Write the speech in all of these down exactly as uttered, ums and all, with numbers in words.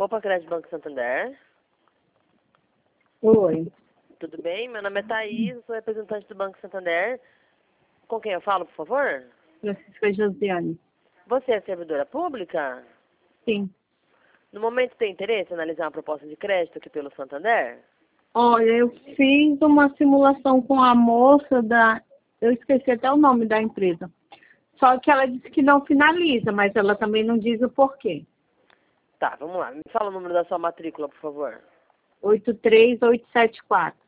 Poupa Crédito Banco Santander. Oi. Tudo bem? Meu nome é Thaís, eu sou representante do Banco Santander. Com quem eu falo, por favor? Francisca Josiane. Você é servidora pública? Sim. No momento tem interesse em analisar uma proposta de crédito aqui pelo Santander? Olha, eu fiz uma simulação com a moça da... Eu esqueci até o nome da empresa. Só que ela disse que não finaliza, mas ela também não diz o porquê. Tá, vamos lá. Me fala o número da sua matrícula, por favor. oito três oito sete quatro.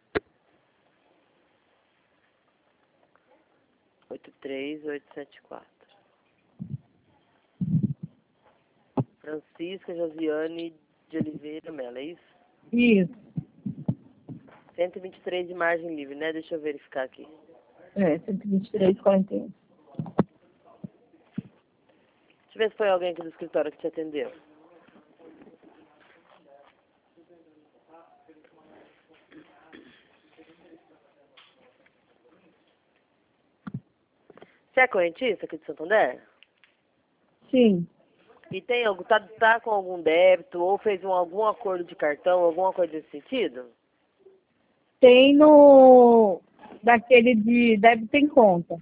oito três oito sete quatro. Francisca Josiane de Oliveira Mello, é isso? Isso. cento e vinte e três de margem livre, né? Deixa eu verificar aqui. É, cento e vinte e três, quarenta e um. Deixa eu ver se foi alguém aqui do escritório que te atendeu. Você é correntista aqui de Santander? Sim. E tem algo, tá, tá com algum débito ou fez um, algum acordo de cartão, alguma coisa nesse sentido? Tem no... Daquele de débito em conta.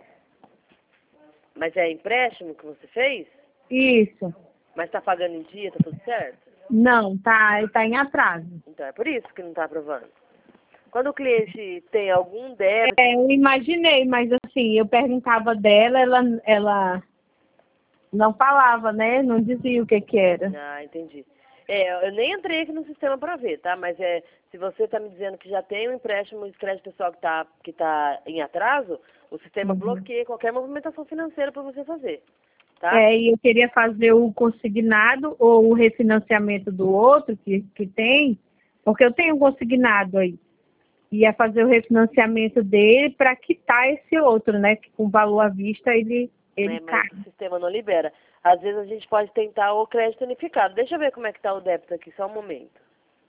Mas é empréstimo que você fez? Isso. Mas tá pagando em dia, tá tudo certo? Não, tá, tá em atraso. Então é por isso que não tá aprovando. Quando o cliente tem algum débito... É, eu imaginei, mas assim, eu perguntava dela, ela, ela não falava, né? Não dizia o que que era. Ah, entendi. É, eu nem entrei aqui no sistema para ver, tá? Mas é, se você está me dizendo que já tem um empréstimo de crédito pessoal que está que tá em atraso, o sistema Uhum. bloqueia qualquer movimentação financeira para você fazer, tá? É, e eu queria fazer o consignado ou o refinanciamento do outro que, que tem, porque eu tenho um consignado aí. Ia fazer o refinanciamento dele para quitar esse outro, né? Que com valor à vista ele, ele Né, mas cai. o sistema não libera. Às vezes a gente pode tentar o crédito unificado. Deixa eu ver como é que está o débito aqui, só um momento.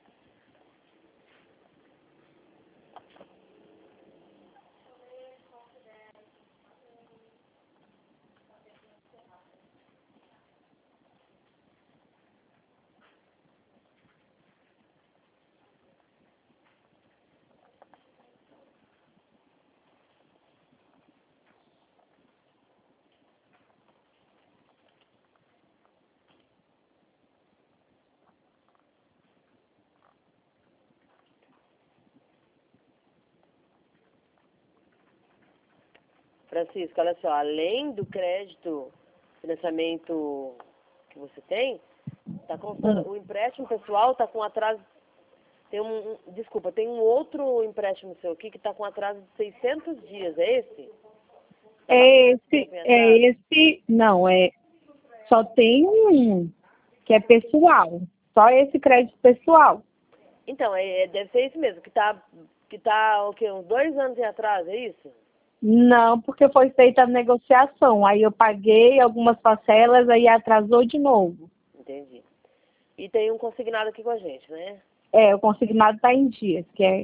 Francisco, olha só, além do crédito, financiamento que você tem, tá constando, o empréstimo pessoal está com atraso. Tem um, um- desculpa, tem um outro empréstimo seu aqui que está com atraso de seiscentos dias, é esse? Tá É bastante esse, tempo em é atraso? esse, não, é, só tem um, que é pessoal, só esse crédito pessoal. Então, é, é- deve ser isso mesmo, que tá, que tá o quê, uns dois anos em atraso, é isso? Não, porque foi feita a negociação, aí eu paguei algumas parcelas, aí atrasou de novo. Entendi. E tem um consignado aqui com a gente, né? É, o consignado está em dias, que é,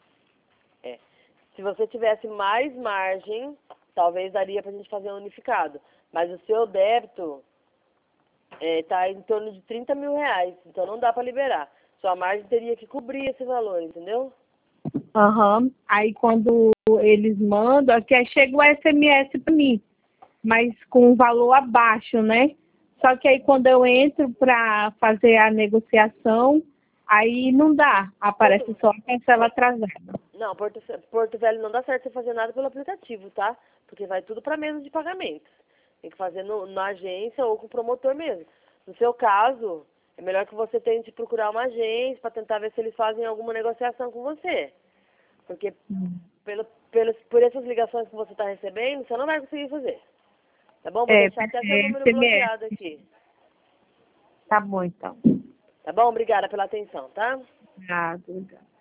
É. Se você tivesse mais margem, talvez daria pra gente fazer um unificado. Mas o seu débito está em torno de trinta mil reais, então não dá para liberar. Sua margem teria que cobrir esse valor, entendeu? aham, aí quando eles mandam, aqui aí chega o S M S para mim, mas com um valor abaixo, né? Só que aí quando eu entro para fazer a negociação, aí não dá, aparece só a parcela atrasada. Não, Porto, Porto Velho não dá certo você fazer nada pelo aplicativo, tá? Porque vai tudo para mesa de pagamentos. Tem que fazer no, na agência ou com o promotor mesmo. No seu caso, é melhor que você tente procurar uma agência para tentar ver se eles fazem alguma negociação com você. Porque pelo, pelos, por essas ligações que você está recebendo, você não vai conseguir fazer. Tá bom? Vou É, deixar até seu é número S M S. bloqueado aqui. Tá bom, então. Tá bom? Obrigada pela atenção, tá? Ah, obrigada.